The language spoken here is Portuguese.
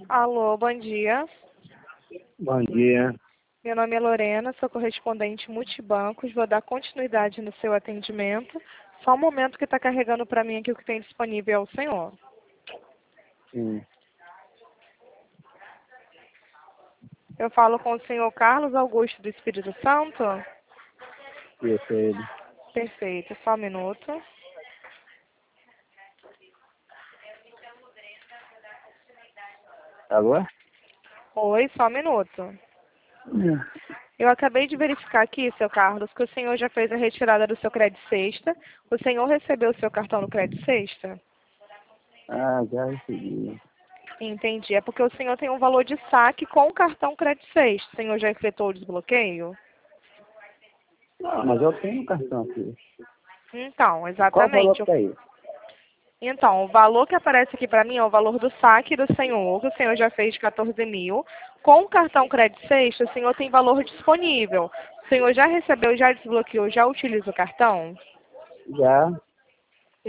Alô, bom dia. Bom dia. Meu nome é Lorena, sou correspondente multibancos. Vou dar continuidade no seu atendimento. Só um momento que está carregando para mim aqui o que tem disponível é o senhor. Sim, Eu falo com o senhor Carlos Augusto do Espírito Santo? isso é ele. Perfeito, só um minuto. Alô? Oi, só um minuto. Eu acabei de verificar aqui, seu Carlos, que o senhor já fez a retirada do seu crédito sexta. O senhor recebeu o seu cartão no crédito sexta? Ah, já recebi. Entendi. É porque o senhor tem um valor de saque com o cartão crédito sexta. O senhor já efetuou o desbloqueio? Não, mas eu tenho um cartão aqui. Então, Qual o valor exatamente. que tá aí? Então, o valor que aparece aqui para mim é o valor do saque do senhor, que o senhor já fez de 14 mil. Com o cartão crédito sexta, o senhor tem valor disponível. O senhor já recebeu, já desbloqueou, já utiliza o cartão? Já.